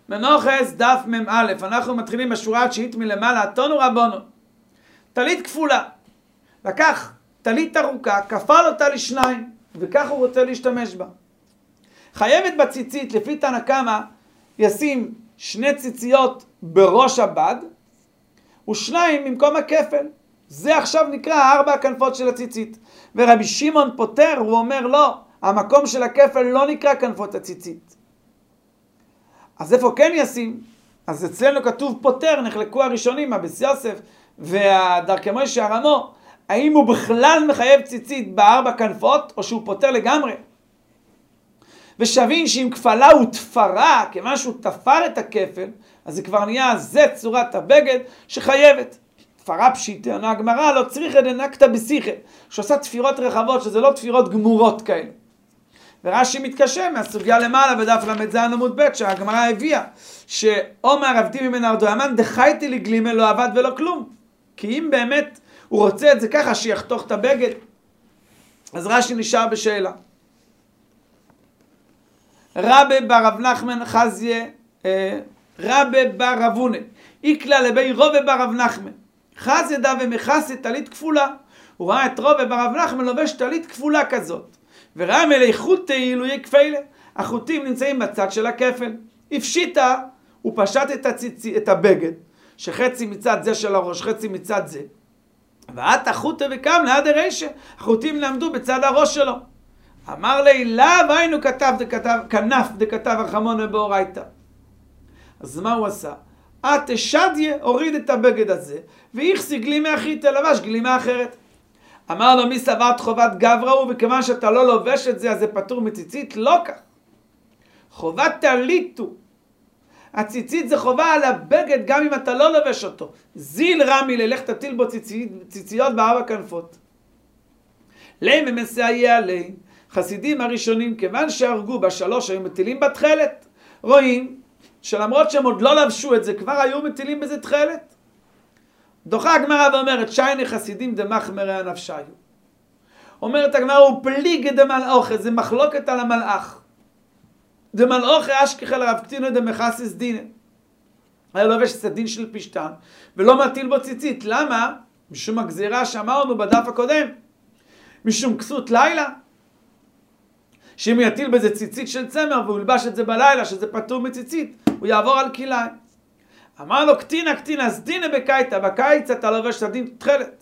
מנוחס דף מ"א, אנחנו מתחילים בשורה התשיעית מלמעלה, תנו רבנו. טלית כפולה. לקח טלית ארוכה, כפל אותה לשניים, וכך הוא רוצה להשתמש בה. חייבת בציצית, לפי תנא קמא, ישים 2 ציציות בראש הבד, ושניים במקום הכפל. זה עכשיו נקרא 4 הכנפות של הציצית. ורבי שמעון פותר, הוא אומר לא, המקום של הכפל לא נקרא כנפות הציצית. אז איפה כן ישים? אז אצלנו כתוב פותר, נחלקו הראשונים, אבס יוסף והדרכי מוישה הרמו, האם הוא בכלל מחייב ציצית ב4 כנפות, או שהוא פותר לגמרי? ושבין שאם כפלה הוא תפרה, כיוון שהוא תפר את הכפל, אז זה כבר נהיה, זה צורת הבגד שחייבת. תפרה פשיטה, עונה הגמרא, לא צריכה דנקתא בשיחה, שעושה תפירות רחבות, שזה לא תפירות גמורות כאלה. ורש"י מתקשה מהסוגיה למעלה בדף ל"ז עמוד ב' שהגמרא הביאה, שאומר עבדי ממנה ארדואמן דחייתי לגלימה לא עבד ולא כלום. כי אם באמת הוא רוצה את זה ככה שיחתוך את הבגד, אז רש"י נשאר בשאלה. רבי בר רב נחמן חזיה, רבי בר רבונה, איקלה לבי רובי בר רב נחמן. חזיה דה ומחסה טלית כפולה. הוא ראה את רובי בר רב נחמן לובש טלית כפולה כזאת. וראה מלא חוטי עילויי כפלה. החוטים נמצאים בצד של הכפל. הפשיטה, הוא פשט את הבגד, שחצי מצד זה של הראש, חצי מצד זה. ואת החוטי וקם ליד הרשע. החוטים נעמדו בצד הראש שלו. אמר לי, לאו היינו כנף דכתב הרחמונה באורייתא. אז מה הוא עשה? שדיה הוריד את הבגד הזה, והכסי גלימה אחית לבש גלימה אחרת. אמר לו, מי סברת חובת גברא הוא, וכיוון שאתה לא לובש את זה, אז זה פטור מציצית? לא כך. חובת טליתו. הציצית זה חובה על הבגד, גם אם אתה לא לובש אותו. זיל רמי ללך תטיל בו ציציות ב4 כנפות. למה מסייע לי? חסידים הראשונים, כיוון שהרגו ב3 היו מטילים בתחלת, רואים שלמרות שהם עוד לא לבשו את זה, כבר היו מטילים בזה תחלת. דוחה הגמרא ואומרת, שייני חסידים דמחמרי הנפשיו. אומרת הגמרא, הוא פליגי דמלאכה, זה מחלוקת על המלאך. דמלאכה אשכחל רב קטינו דמחסיס דינא. היה לובש סדין של פשטן, ולא מטיל בו ציצית. למה? משום הגזירה שאמרנו בדף הקודם. משום כסות לילה. שאם הוא יטיל בזה ציצית של צמר, והוא ילבש את זה בלילה, שזה פטור מציצית, הוא יעבור על כליים. אמר לו, קטינה, אז דינא בקיץ, בקיץ אתה לובש סדין תחלת.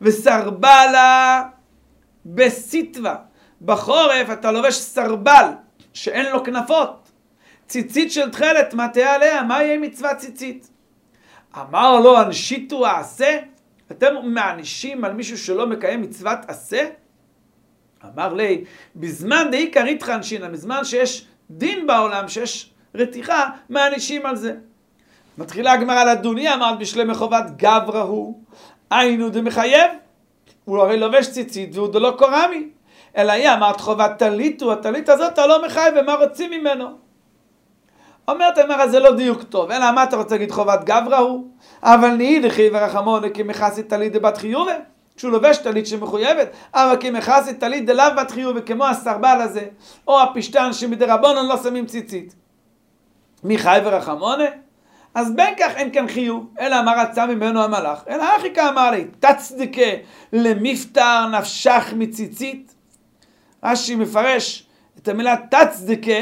וסרבלה בסיטווה. בחורף אתה לובש סרבל, שאין לו כנפות. ציצית של תחלת, מה תהיה עליה? מה יהיה מצוות ציצית? אמר לו, אנשיתו העשה? אתם מענישים על מישהו שלא מקיים מצוות עשה? אמר לי, בזמן די קרית חנשינה, בזמן שיש דין בעולם, שיש רתיחה, מענישים על זה. מתחילה הגמרא לדוני, אמרת בשלמה חובת גברא הוא, היינו דמחייב, הוא הרי לובש ציצית והוא דלא קורמי, אלא היא אמרת חובת טליתו, הטלית הזאת אתה לא מחייב, ומה רוצים ממנו? אומרת הגמרא, זה לא דיוק טוב, אלא מה אתה רוצה להגיד חובת גברא הוא? אבל נהי דחי ורחמונה כמחסית טלית דבת חיובה, כשהוא לובש טלית שמחויבת, אבל כמחסית טלית דלאו בת חיובה, כמו הסרבל הזה, או הפשטן שמדרבנן לא שמים ציצית. מי חי ורחמונה? אז בין כך אין כאן חיוב, אלא מה רצה ממנו המלאך? אלא אחיקה אמר לי, תצדקה למפטר נפשך מציצית. רש"י מפרש את המילה תצדקה,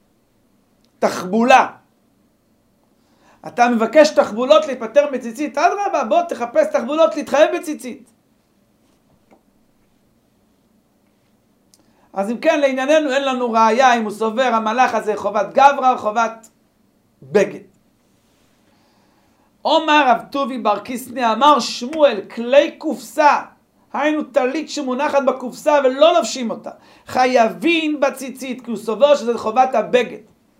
תחבולה. אתה מבקש תחבולות להיפטר מציצית, אדרבה, בוא תחפש תחבולות להתחייב בציצית. אז אם כן, לענייננו אין לנו ראיה אם הוא סובר המלאך הזה חובת גברא או חובת בגד. אומר רב טובי בר קיסניה, אמר שמואל, כלי קופסה, היינו טלית שמונחת בקופסה ולא לובשים אותה, חייבים בציצית, כי הוא סובר שזה חובת הבגד.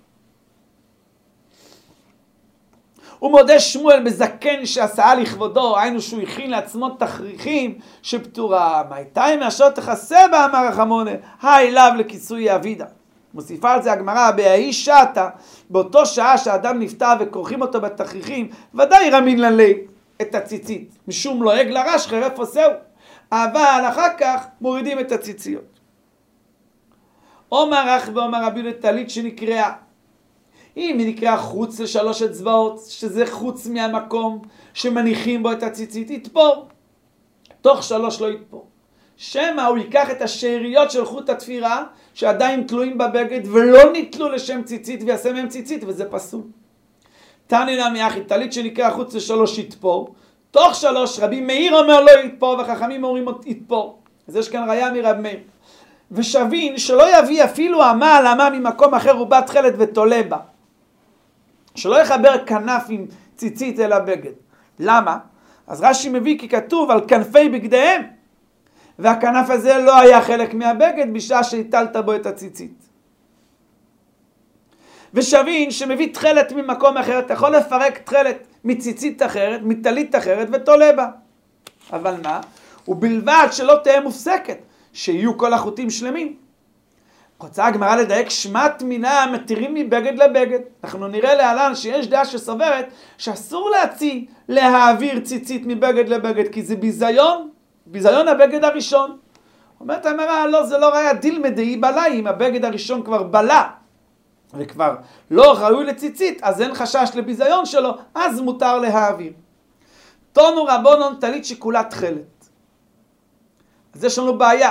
הוא מודה שמואל בזקן שעשה לכבודו, היינו שהוא הכין לעצמו תכריכים שפטורה. מייתיים מאשר תכסה בה, אמר רחמונה, אליו לכיסוי אבידה. מוסיפה על זה הגמרא, בהאיש שעתה, באותו שעה שהאדם נפטר וכורכים אותו בתכריכים, ודאי רמין ללי את הציצית, משום לועג לרש חרף עושהו, אבל אחר כך מורידים את הציציות. אומר רח ואומר רבי לטלית שנקראה, אם היא נקרא חוץ לשלוש אצבעות, שזה חוץ מהמקום שמניחים בו את הציצית, יתפור. תוך שלוש לא יתפור. שמא הוא ייקח את השאריות של חוט התפירה, שעדיין תלויים בבגד, ולא ניתלו לשם ציצית, ויעשה מהם ציצית, וזה פסול. תניא נמי אחי, טלית שנקרא חוץ לשלוש יתפור, תוך שלוש רבי מאיר אומר לא יתפור, וחכמים אומרים יתפור. אז יש כאן ראיה מרב מאיר. ושבין שלא יביא אפילו אמה על אמה ממקום אחר ובה תכלת ותולה בה. שלא יחבר כנף עם ציצית אל הבגד. למה? אז רש"י מביא כי כתוב על כנפי בגדיהם, והכנף הזה לא היה חלק מהבגד בשעה שהטלת בו את הציצית. ושבין שמביא תכלת ממקום אחר, אתה יכול לפרק תכלת מציצית אחרת, מטלית אחרת ותולה בה. אבל מה? ובלבד שלא תהיה מופסקת, שיהיו כל החוטים שלמים. רוצה הגמרא לדייק שמת מינה מתירים מבגד לבגד. אנחנו נראה להלן שיש דעה שסוברת שאסור להעביר ציצית מבגד לבגד, כי זה ביזיון הבגד הראשון. אומרת הגמרא, לא, זה לא ראיה דילמא דאי בלע, אם הבגד הראשון כבר בלע וכבר לא ראוי לציצית, אז אין חשש לביזיון שלו, אז מותר להעביר. תונו רבונון טלית שכולה תכלת. אז יש לנו בעיה.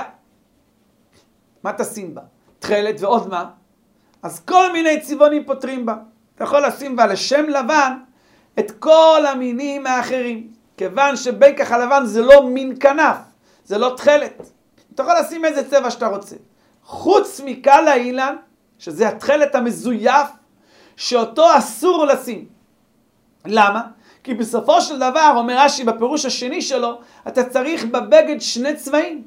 מה תשים בה? תכלת ועוד מה? אז כל מיני צבעונים פותרים בה. אתה יכול לשים בה לשם לבן את כל המינים האחרים. כיוון שבקח הלבן זה לא מין כנף, זה לא תכלת. אתה יכול לשים איזה צבע שאתה רוצה. חוץ מקל האילן, שזה התכלת המזויף, שאותו אסור לשים. למה? כי בסופו של דבר, אומר רש"י בפירוש השני שלו, אתה צריך בבגד שני צבעים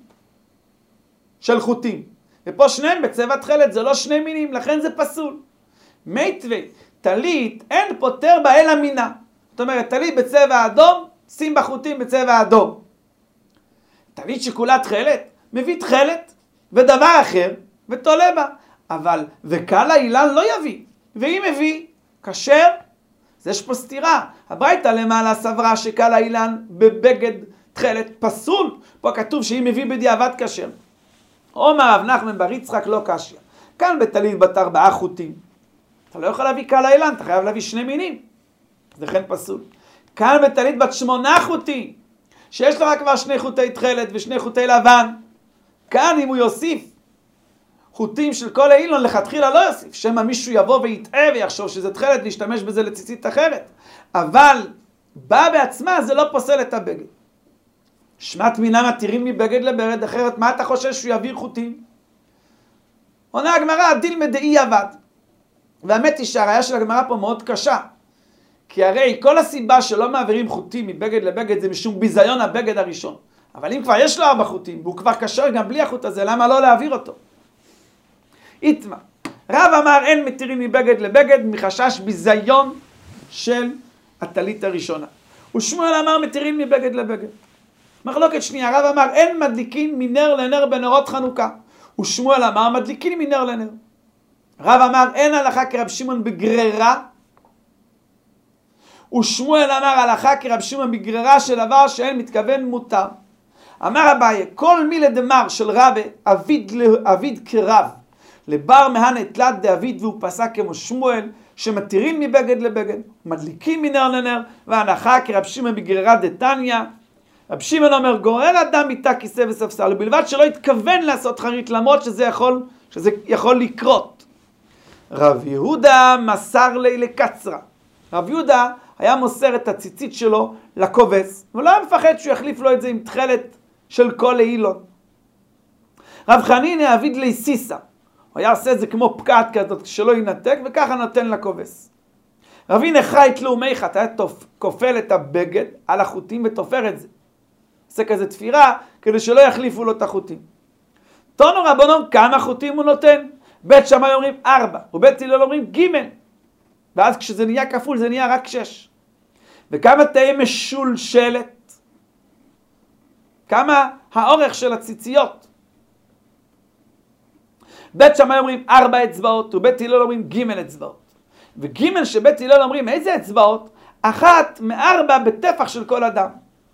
של חוטים. ופה שניהם בצבע תכלת, זה לא שני מינים, לכן זה פסול. מיטווה, טלית, אין פותר בה אלא מינה. זאת אומרת, טלית בצבע אדום, שים בחוטים בצבע אדום. טלית שכולה תכלת, מביא תכלת ודבר אחר ותולה בה. אבל וקל האילן לא יביא, ואם מביא, כשר, אז יש פה סתירה. הברייתא למעלה סברה שקל האילן בבגד תכלת פסול, פה כתוב שאם מביא בדיעבד כשר. אומר רב נחמן בר יצחק לא קשיא. כאן בטלית בת 4 חוטים. אתה לא יכול להביא קל האילן, אתה חייב להביא שני מינים. לכן פסול. כאן בטלית בת 8 חוטים, שיש לך כבר 2 חוטי תכלת ו2 חוטי לבן. כאן אם הוא יוסיף חוטים של כל האילון, לכתחילה לא יוסיף. שמא מישהו יבוא ויטעה ויחשוב שזה תכלת להשתמש בזה לציצית אחרת. אבל בא בעצמה זה לא פוסל את הבגד. שמת מינה מתירים מבגד לבגד אחרת, מה אתה חושב שהוא יעביר חוטים? עונה הגמרא, דילמא דאי עבד. והאמת היא שהראיה של הגמרא פה מאוד קשה. כי הרי כל הסיבה שלא מעבירים חוטים מבגד לבגד זה משום ביזיון הבגד הראשון. אבל אם כבר יש לו 4 חוטים, והוא כבר קשר גם בלי החוט הזה, למה לא להעביר אותו? איתמה. רב אמר אין מתירים מבגד לבגד מחשש ביזיון של הטלית הראשונה. ושמואל אמר מתירים מבגד לבגד. מחלוקת שנייה, רב אמר אין מדליקין מנר לנר בנרות חנוכה. ושמואל אמר מדליקין מנר לנר. רב אמר אין הלכה כרב שמעון בגררה. ושמואל אמר הלכה כרב שמעון בגררה של דבר שאין מתכוון מותר. אמר אביי כל מילי דמר של רבי אביד כרב לבר מהנה תלת דאביד והוא פסק כמו שמואל שמתירים מבגד לבגד מדליקים מנר לנר והנחה כרב שמעון בגררה דתניא. רב שמעון אומר גורר אדם מיטה כיסא וספסל ובלבד שלא התכוון לעשות חרית למרות שזה יכול לקרות. רב יהודה מסר לי לקצרה. רב יהודה היה מוסר את הציצית שלו לכובס ולא היה מפחד שהוא יחליף לו את זה עם תכלת של כל אילון. רב חנינא אביד לי סיסה. הוא היה עושה את זה כמו פקעת כזאת שלא ינתק וככה נותן לכובס. רבי נחי תלו מיחת היה כופל את הבגד על החוטים ותופר את זה. עושה כזה תפירה כדי שלא יחליפו לו את החוטים. תונו רבנן כמה חוטים הוא נותן? בית שמאי אומרים 4 ובית הלל אומרים ג' ואז כשזה נהיה כפול זה נהיה רק 6. וכמה תהיה משולשלת? כמה האורך של הציציות? בית שמאי אומרים 4 אצבעות ובית הלל אומרים ג' אצבעות. וג' שבית הלל אומרים איזה אצבעות? 1 מ-4 בטפח של כל אדם.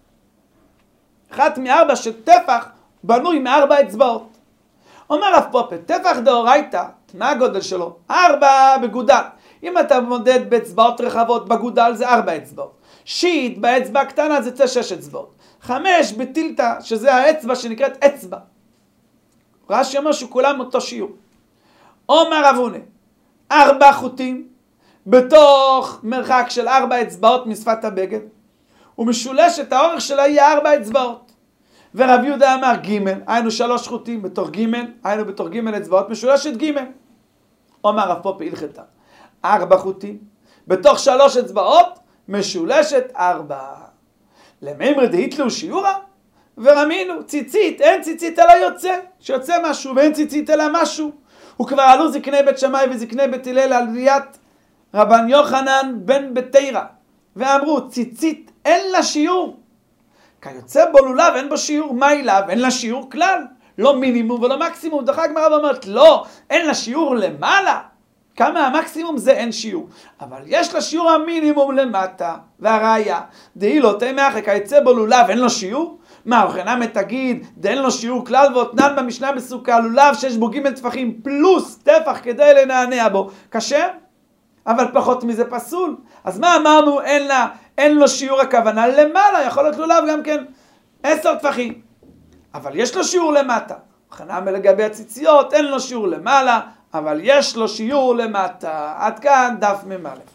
1 מ-4 שטפח בנוי מ4 אצבעות. אומר רב פופה, טפח דאורייתא, מה הגודל שלו? 4 בגודל. אם אתה מודד באצבעות רחבות, בגודל זה 4 אצבעות. שיט באצבע הקטנה זה יוצא 6 אצבעות. 5 בטילטה, שזה האצבע שנקראת אצבע. רש"י אומר שכולם אותו שיעור. אומר רב הונא, 4 חוטים בתוך מרחק של 4 אצבעות משפת הבגד, ומשולשת האורך שלה יהיה 4 אצבעות. ורב יהודה אמר ג', היינו 3 חוטים בתוך ג', היינו בתוך ג' אצבעות, משולשת ג'. אומר רב פופא הלכתה, 4 חוטים בתוך 3 אצבעות, משולשת 4. למימרא דהיתלו שיעורא ורמינו, ציצית, אין ציצית אלא יוצא, שיוצא משהו, ואין ציצית אלא משהו. וכבר עלו זקני בית שמאי וזקני בית הלל על ראיית רבן יוחנן בן בתירא, ואמרו ציצית אין לה שיעור, כיוצא בו לולב אין בו שיעור. מה אליו? אין לה שיעור כלל, לא מינימום ולא מקסימום. דרך הגמרא ואומרת לא, אין לה שיעור למעלה, כמה המקסימום זה אין שיעור, אבל יש לה שיעור המינימום למטה. והראיה דהי לא תימא אחי כיוצא בו לולב אין לו שיעור. מה וכן תגיד דאין לו שיעור כלל, ואותנן במשנה בסוכה לולב שיש בו ג' טפחים פלוס טפח כדי לנענע בו כשר, אבל פחות מזה פסול. אז מה אמרנו? אין לו שיעור, הכוונה למעלה, יכול להיות לולב גם כן 10 טפחים, אבל יש לו שיעור למטה. וכן לגבי הציציות, אין לו שיעור למעלה, אבל יש לו שיעור למטה. עד כאן דף מ"א.